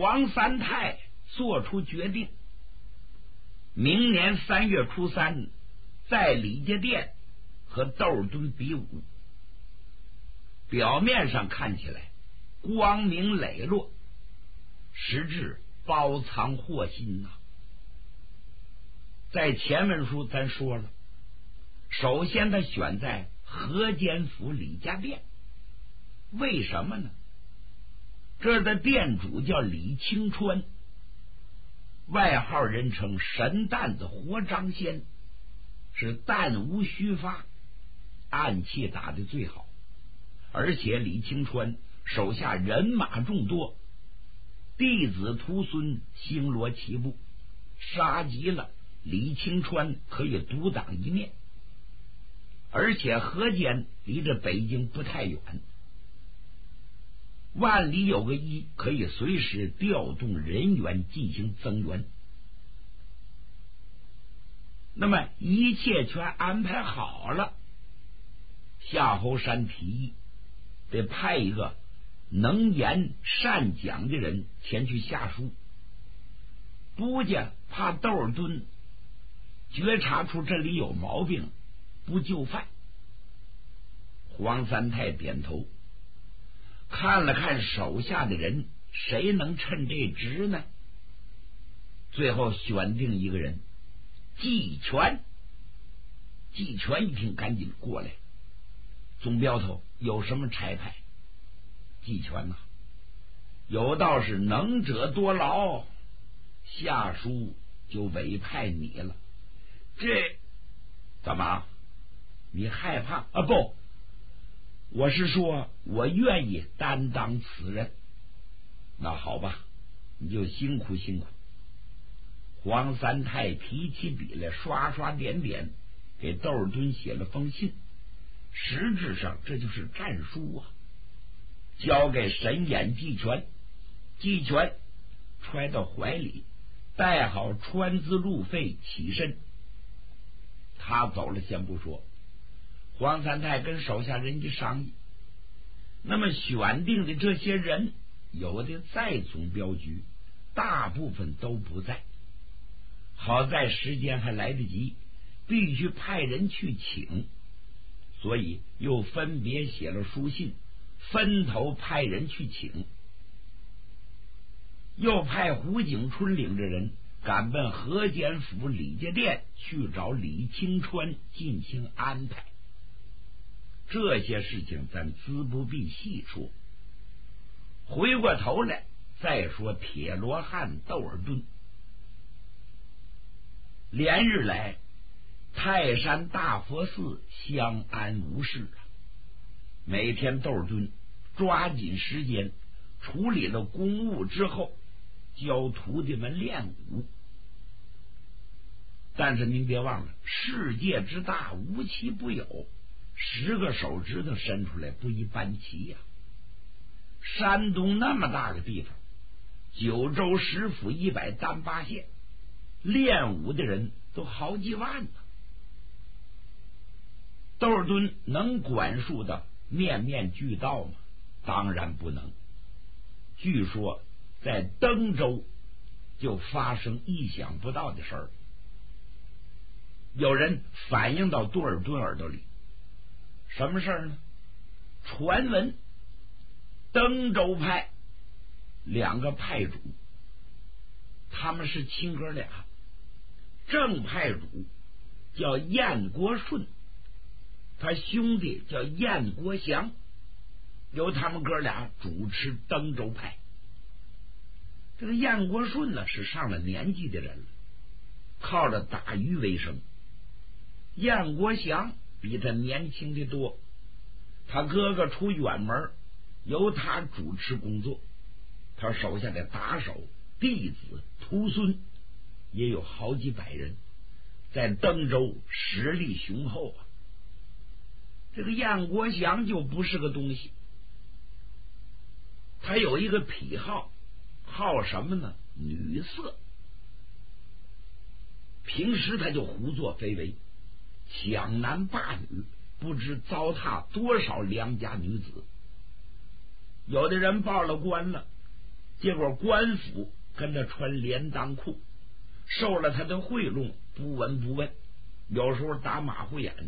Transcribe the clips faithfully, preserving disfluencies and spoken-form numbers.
黄三太做出决定，明年三月初三在李家店和窦尔敦比武。表面上看起来光明磊落，实质包藏祸心呐、啊。在前文书咱说了，首先他选在河间府李家店，为什么呢？这儿的店主叫李清川，外号人称神担子活张仙，是弹无虚发，暗器打得最好。而且李清川手下人马众多，弟子徒孙星罗棋布，杀极了李清川可以独当一面。而且河间离着北京不太远，万里有个一，可以随时调动人员进行增援。那么一切全安排好了，夏侯山提议得派一个能言善讲的人前去下书，不家怕窦尔敦觉察出这里有毛病，不就范。黄三太点头，看了看手下的人，谁能趁这职呢？最后选定一个人，季全。季全一听，赶紧过来，总镖头有什么差派？季全呐、啊，有道是能者多劳，下书就委派你了。这怎么？你害怕啊？不，我是说我愿意担当此任。那好吧，你就辛苦辛苦。黄三太提起笔来，刷刷点点给窦尔敦写了封信，实质上这就是战书啊，交给神眼季全。季全揣到怀里，带好川资路费，起身。他走了先不说，黄三太跟手下人家商议，那么选定的这些人，有的在总镖局，大部分都不在。好在时间还来得及，必须派人去请，所以又分别写了书信，分头派人去请。又派胡景春领着人赶奔河间府李家店去找李清川进行安排。这些事情咱资不必细说，回过头来再说铁罗汉窦尔敦。连日来泰山大佛寺相安无事啊，每天窦尔敦抓紧时间处理了公务之后，教徒弟们练武。但是您别忘了，世界之大无奇不有，十个手指头伸出来不一般齐呀、啊。山东那么大个地方，九州十府一百单八县，练武的人都好几万呢。窦尔敦能管束的面面俱到吗？当然不能。据说在登州就发生意想不到的事儿，有人反映到窦尔敦耳朵里，什么事儿呢？传闻登州派两个派主，他们是亲哥俩，正派主叫燕国顺，他兄弟叫燕国祥，由他们哥俩主持登州派。这个燕国顺呢是上了年纪的人了，靠着打鱼为生。燕国祥比他年轻的多，他哥哥出远门，由他主持工作，他手下的打手、弟子、徒孙也有好几百人，在登州实力雄厚啊。这个燕国祥就不是个东西，他有一个癖好，好什么呢？女色。平时他就胡作非为，抢男霸女，不知糟蹋多少良家女子。有的人报了官了， 结果官府跟他穿连裆裤，受了他的贿赂，不闻不问，有时候打马虎眼，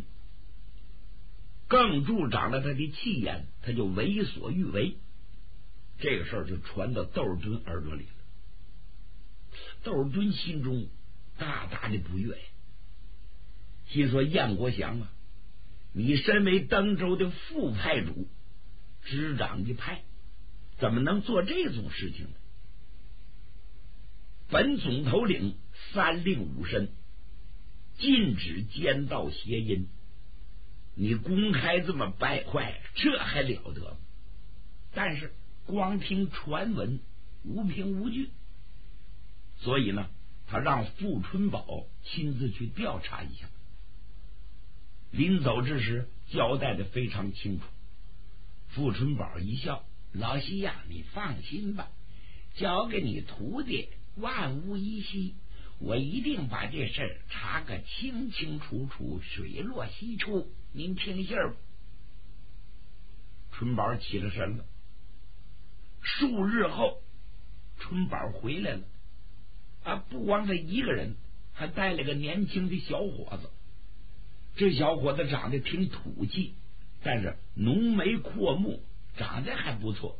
更助长了他的气焰，他就为所欲为。这个事儿就传到窦尔敦耳朵里了。窦尔敦心中大大的不悦，心说燕国祥啊，你身为登州的副派主，执掌一派，怎么能做这种事情呢？本总头领三令五申，禁止奸盗邪淫，你公开这么败坏，这还了得吗？但是光听传闻，无凭无据，所以呢，他让傅春宝亲自去调查一下。临走之时，交代的非常清楚。傅春宝一笑：“老西呀，你放心吧，交给你徒弟，万无一失。我一定把这事儿查个清清楚楚，水落石出。您听信儿吧。”春宝起了身了。数日后，春宝回来了，啊，不光他一个人，还带了个年轻的小伙子。这小伙子长得挺土气，但是浓眉阔目，长得还不错。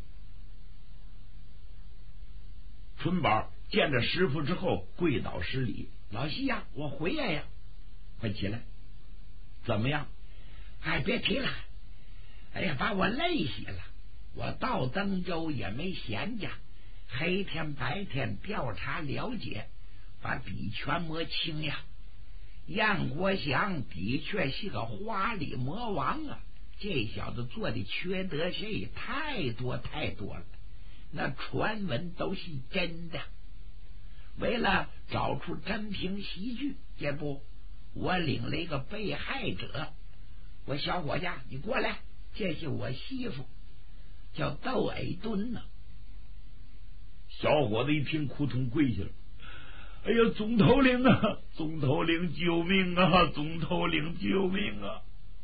春宝见着师傅之后，跪倒施礼：“老西呀，我回来呀，快起来！怎么样？哎，别提了，哎呀，把我累死了。我到登州也没闲着，黑天白天调查了解，把底全摸清呀。燕国祥的确是个花里魔王啊，这小子做的缺德事也太多太多了，那传闻都是真的。为了找出真凭实据，这不，我领了一个被害者。我小伙子，你过来，这是我媳妇，叫窦尔敦呢。”小伙子一听，扑通跪下了：“哎呀，总头领啊，总头领救命啊，总头领救命啊！”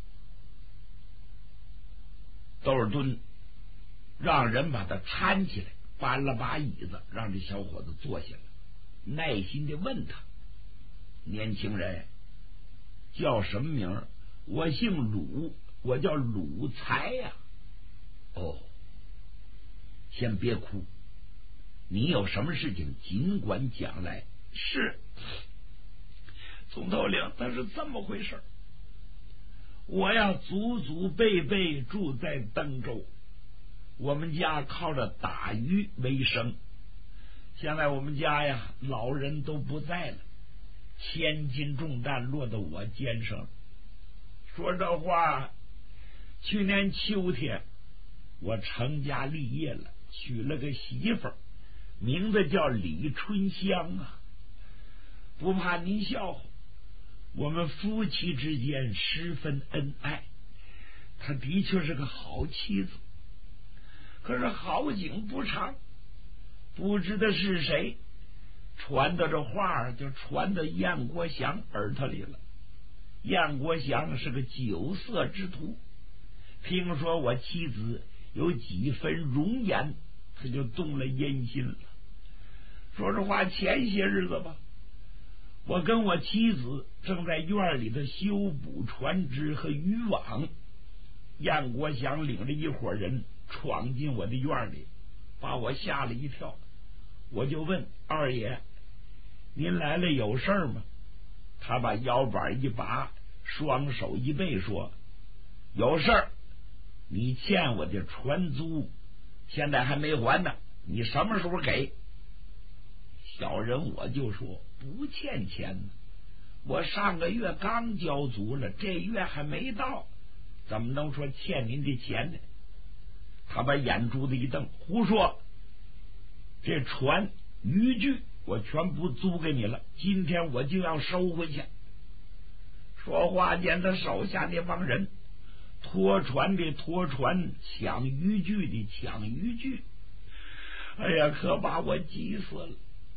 窦尔敦让人把他搀起来，搬了把椅子，让这小伙子坐下来，耐心的问他：“年轻人叫什么名？”“我姓鲁，我叫鲁才呀。”“哦，先别哭，你有什么事情尽管讲来。”“是，总头领，他是这么回事。我呀，祖祖辈辈住在登州，我们家靠着打鱼为生。现在我们家呀，老人都不在了，千斤重担落到我肩上。说这话，去年秋天我成家立业了，娶了个媳妇儿，名字叫李春香啊。不怕您笑话，我们夫妻之间十分恩爱，她的确是个好妻子。可是好景不长，不知道是谁传到这话，就传到燕国祥耳朵里了。燕国祥是个酒色之徒，听说我妻子有几分容颜，他就动了阴心了。说实话，前些日子吧，我跟我妻子正在院里头修补船只和渔网，燕国祥领着一伙人闯进我的院里，把我吓了一跳。我就问二爷：“您来了有事儿吗？”他把腰板一拔，双手一背说：“有事儿，你欠我的船租现在还没还呢，你什么时候给？”小人我就说：“不欠钱呢，我上个月刚交足了，这月还没到，怎么能说欠您的钱呢？”他把眼珠子一瞪：“胡说！这船渔具我全部租给你了，今天我就要收回去。”说话间，他手下那帮人拖船的拖船，抢渔具的抢渔具，哎呀，可把我急死了。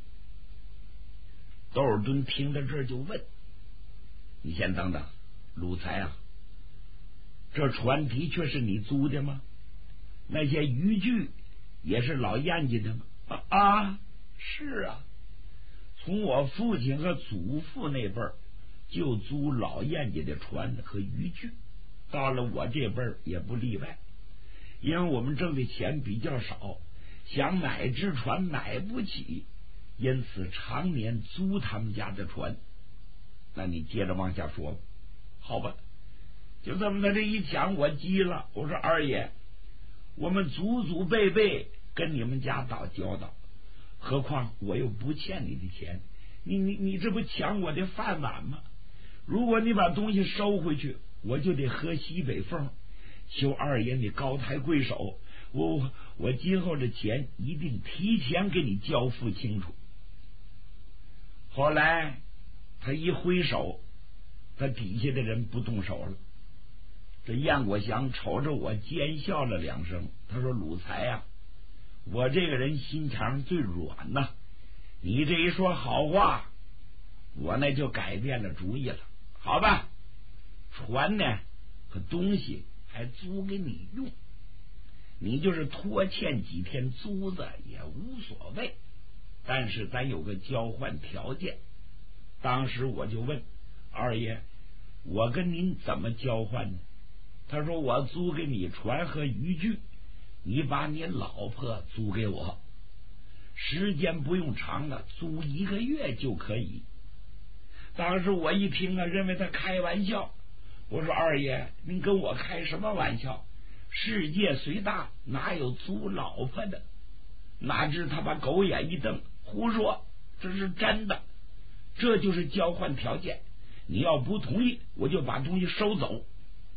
窦尔敦听到这儿就问：“你先等等，鲁才啊，这船的确是你租的吗？那些渔具也是老燕家的吗？” 啊，是啊，从我父亲和祖父那辈儿就租老燕家的船和渔具，到了我这辈儿也不例外。因为我们挣的钱比较少，想买只船买不起，因此常年租他们家的船。那你接着往下说。好吧，就这么的这一讲，我急了，我说二爷，我们祖祖辈辈跟你们家打交道，何况我又不欠你的钱，你你你这不抢我的饭碗吗？如果你把东西收回去，我就得喝西北风。求二爷你高抬贵手，我我今后的钱一定提前给你交付清楚。后来他一挥手，他底下的人不动手了。这燕国祥瞅着我奸笑了两声，他说：“鲁才啊，我这个人心肠最软呐，你这一说好话，我那就改变了主意了。好吧，船呢和东西还租给你用，你就是拖欠几天租子也无所谓，但是咱有个交换条件。”当时我就问二爷，我跟您怎么交换呢？他说：“我租给你船和渔具，你把你老婆租给我，时间不用长了，租一个月就可以。”当时我一听啊，认为他开玩笑。我说：“二爷，您跟我开什么玩笑？世界虽大，哪有租老婆的？”哪知他把狗眼一瞪：“胡说，这是真的，这就是交换条件。你要不同意，我就把东西收走。”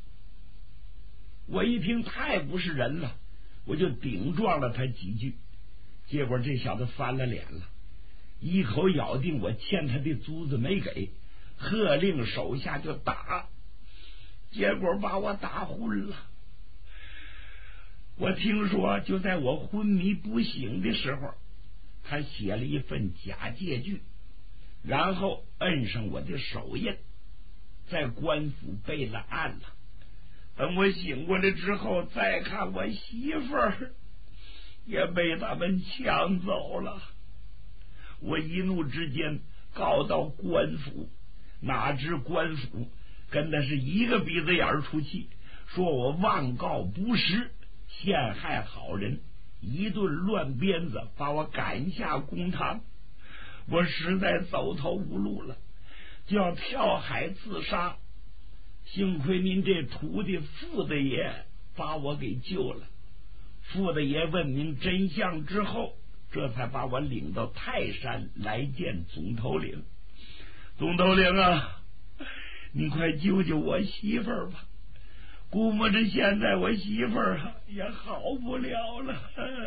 我一听太不是人了，我就顶撞了他几句。结果这小子翻了脸了，一口咬定我欠他的租子没给，喝令手下就打，结果把我打昏了。我听说就在我昏迷不醒的时候，他写了一份假借据，然后摁上我的手印，在官府备了案了。等我醒过来之后，再看我媳妇儿也被他们抢走了。我一怒之间告到官府，哪知官府跟的是一个鼻子眼出气，说我妄告不实，陷害好人，一顿乱鞭子把我赶下公堂。我实在走投无路了，就要跳海自杀。幸亏您这徒弟傅大爷把我给救了。傅大爷问明真相之后，这才把我领到泰山来见总头领。总头领啊，你快救救我媳妇儿吧，估摸着现在我媳妇儿啊也好不了了。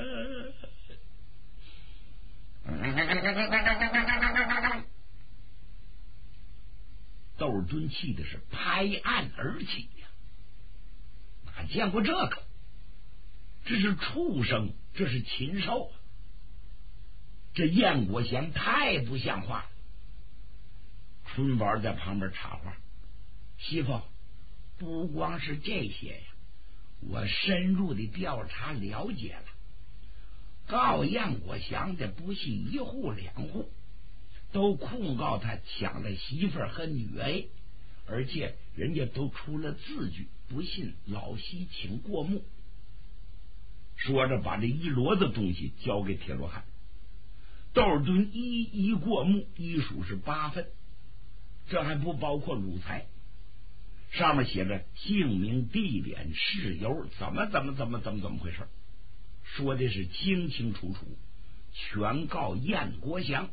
窦敦气的是拍案而起呀、啊！哪见过这个？这是畜生，这是禽兽啊！这燕国祥太不像话了。春宝在旁边插话：“媳妇，不光是这些呀，我深入的调查了解了，告燕国祥的不系一户两户，都控告他抢了媳妇儿和女儿，而且人家都出了字据，不信老西请过目。”说着把这一摞子东西交给铁罗汉。窦尔敦一一过目，一数是八份，这还不包括鲁才。上面写着姓名、地点、事由，怎么怎么怎么怎么怎么回事，说的是清清楚楚，全告燕国祥。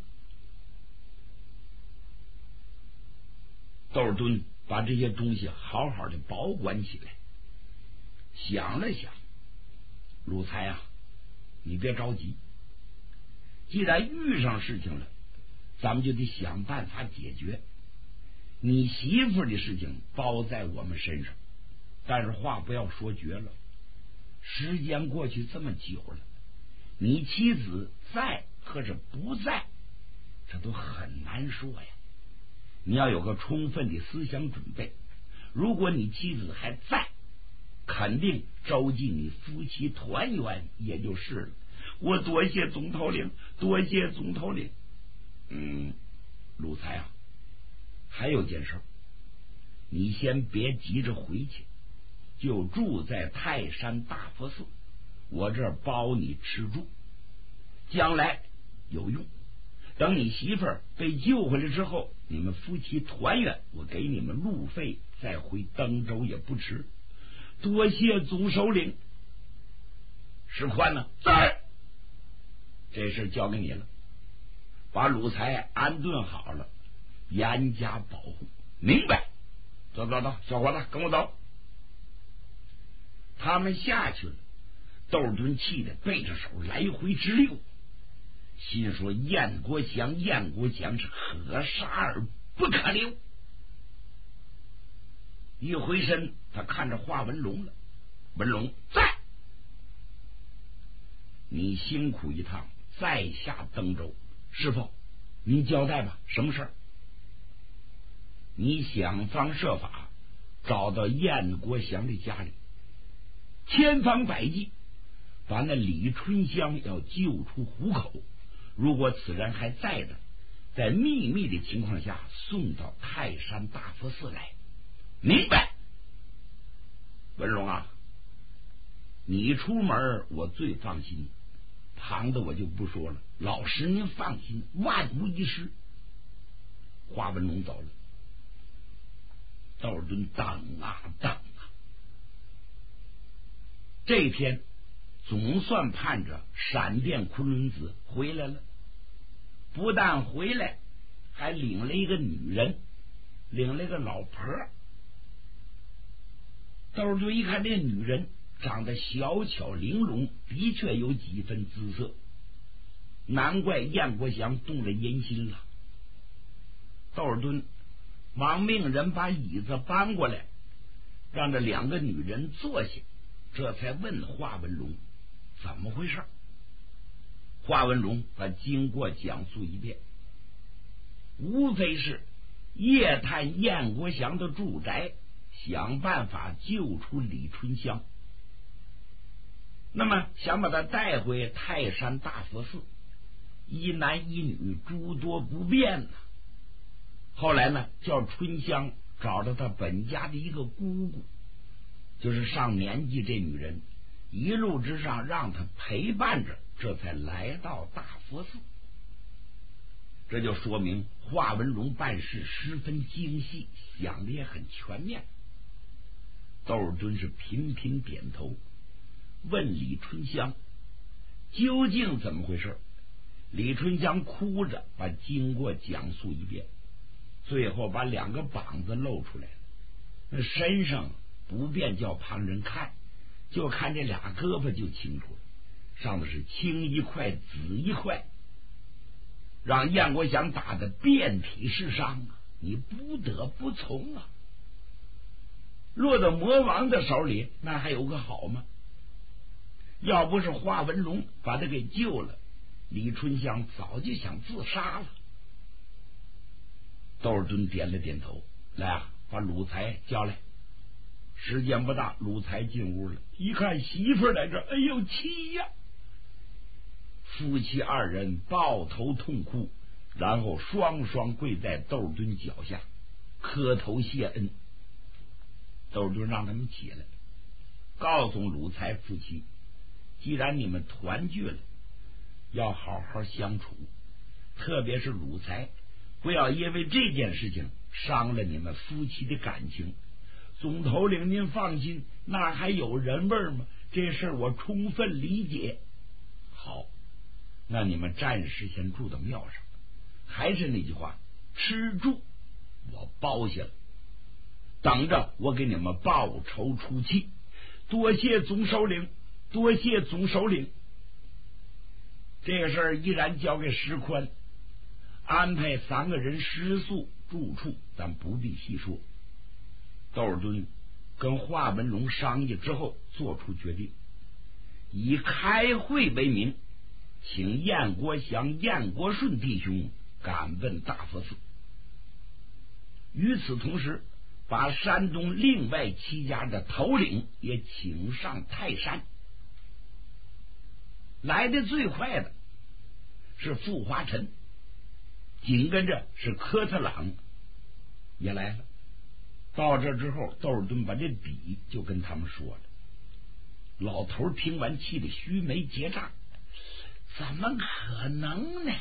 窦尔敦把这些东西好好的保管起来，想了想：“鲁才啊，你别着急，既然遇上事情了，咱们就得想办法解决。你媳妇的事情包在我们身上，但是话不要说绝了。时间过去这么久了，你妻子在或者不在，这都很难说呀。你要有个充分的思想准备。如果你妻子还在，肯定周济你夫妻团圆也就是了。 我多谢总头领，多谢总头领。嗯，鲁才啊，还有件事，你先别急着回去，就住在泰山大佛寺，我这儿包你吃住，将来有用。等你媳妇儿被救回来之后，你们夫妻团圆，我给你们路费，再回登州也不迟。多谢总首领。石宽呢？在。这事交给你了，把鲁才安顿好了，严加保护。明白？走走走，小伙子，跟我走。他们下去了，窦敦气得背着手来回直溜，心说燕国祥，燕国祥是可杀而不可留。一回身，他看着华文龙了。文龙在，你辛苦一趟，再下登州。师傅，您交代吧，什么事儿？你想方设法找到燕国祥的家里，千方百计把那李春香要救出虎口。如果此人还在的，在秘密的情况下送到泰山大佛寺来。明白？文龙啊，你出门我最放心，旁的我就不说了。老师您放心，万无一失。华文龙走了，窦敦等啊等啊，这一天总算盼着闪电昆仑子回来了。不但回来，还领了一个女人，领了一个老婆。窦敦一看这女人长得小巧玲珑，的确有几分姿色，难怪燕国祥动了淫心了。窦敦忙命人把椅子搬过来，让这两个女人坐下，这才问华文龙怎么回事。华文龙把经过讲述一遍，无非是夜探燕国祥的住宅，想办法救出李春香，那么想把他带回泰山大佛寺，一男一女诸多不便呢。后来呢，叫春香找到他本家的一个姑姑，就是上年纪这女人，一路之上让他陪伴着，这才来到大佛寺。这就说明华文龙办事十分精细，想的也很全面。窦敦是频频点头，问李春香究竟怎么回事。李春香哭着把经过讲述一遍，最后把两个膀子露出来了，那身上不便叫旁人看，就看这俩胳膊就清楚了，上的是青一块紫一块，让燕国祥打得遍体是伤啊！你不得不从啊！落到魔王的手里，那还有个好吗？要不是华文龙把他给救了，李春香早就想自杀了。窦敦点了点头，来啊，把鲁才叫来。时间不大，鲁才进屋了，一看媳妇在这，哎呦气呀！夫妻二人抱头痛哭，然后双双跪在窦敦脚下磕头谢恩。窦敦让他们起来，告诉鲁才夫妻，既然你们团聚了，要好好相处，特别是鲁才，不要因为这件事情伤了你们夫妻的感情。总头领您放心，那还有人味吗？这事我充分理解。好，那你们暂时先住到庙上，还是那句话，吃住我包下了，等着我给你们报仇出气。多谢总首领，多谢总首领。这个事儿依然交给石宽，安排三个人食宿住处，咱不必细说。窦敦跟华文龙商议之后，做出决定，以开会为名，请燕国祥、燕国顺弟兄赶奔大佛寺。与此同时，把山东另外七家的头领也请上泰山。 来的最快的是傅华臣，紧跟着是科特朗也来了。到这之后，窦尔敦把这底就跟他们说了。老头听完气得须眉结账，怎么可能呢？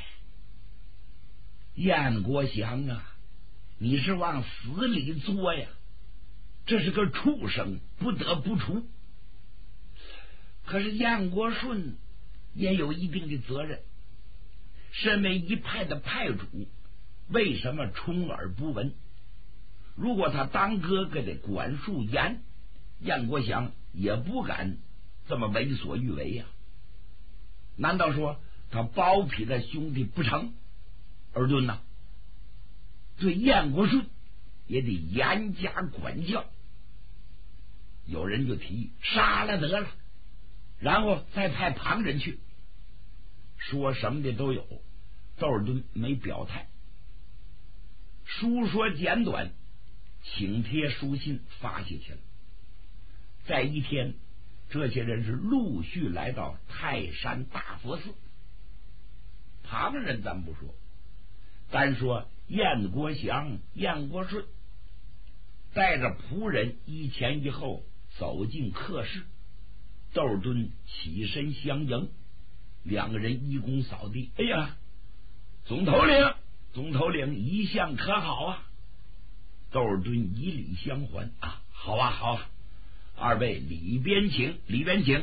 燕国祥啊，你是往死里作呀！这是个畜生，不得不除。可是燕国顺也有一定的责任，身为一派的派主，为什么充耳不闻？如果他当哥哥的管束严，燕国祥也不敢这么为所欲为呀、啊。难道说他包庇了兄弟不成？尔敦呐，对燕国顺也得严加管教。有人就提议杀了得了，然后再派旁人去，说什么的都有。窦尔敦没表态。书说简短，请帖书信发下去了。在一天，这些人是陆续来到泰山大佛寺。旁人咱不说，单说燕国祥、燕国顺带着仆人一前一后走进客室，窦尔敦起身相迎，两个人一躬扫地。哎呀，总头领，总头领一向可好啊？窦尔敦以礼相还。啊，好啊，好啊，二位里边请，里边请。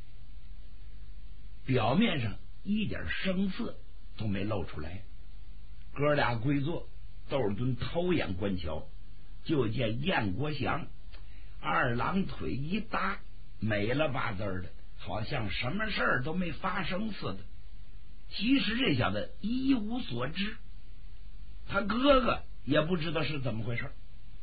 表面上一点声色都没露出来。哥俩归坐，窦尔敦偷眼观瞧，就见燕国祥二郎腿一搭，美了吧滋的，好像什么事儿都没发生似的。其实这小子一无所知，他哥哥也不知道是怎么回事。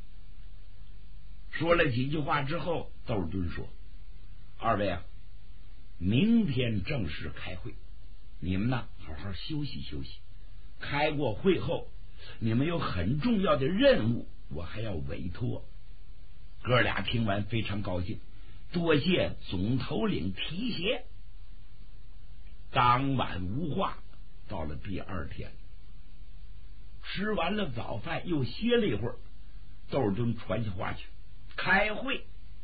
说了几句话之后，窦尔敦说：“二位啊，明天正式开会，你们呢好好休息休息。开过会后，你们有很重要的任务，我还要委托。”哥俩听完非常高兴，多谢总头领提携。当晚无话。到了第二天，吃完了早饭，又歇了一会儿，窦尔敦传下话去，开会。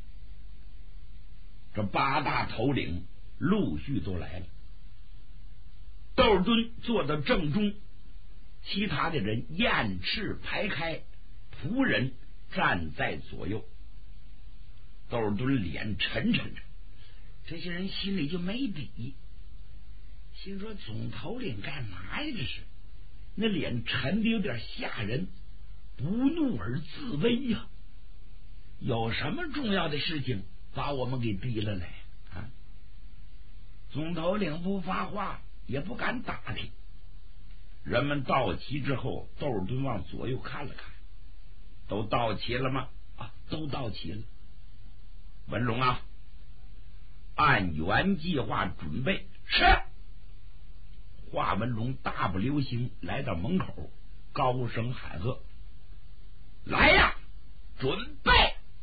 这八大头领陆续都来了。窦尔敦坐到正中，其他的人雁翅排开，仆人站在左右。窦尔敦脸沉沉着，这些人心里就没底，心说总头领干嘛呀？这是那脸沉的有点吓人，不怒而自威呀、啊！有什么重要的事情把我们给逼了来啊？总头领不发话，也不敢打听。人们到齐之后，窦尔敦往左右看了看，都到齐了吗？啊，都到齐了。文龙啊，按原计划准备。是。华文龙大步流星来到门口，高声喊喝：“来呀，准备！”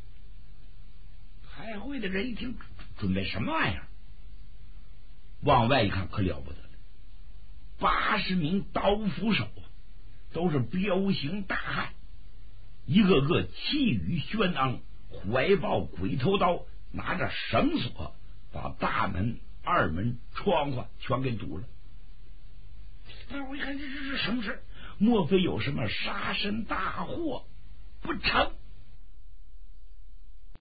开会的人一听，准备什么玩意儿？往外一看，可了不得了，八十名刀斧手都是彪形大汉，一个个气宇轩昂，怀抱鬼头刀，拿着绳索把大门、二门、窗户全给堵了。但我一看，这这是什么事？莫非有什么杀身大祸不成？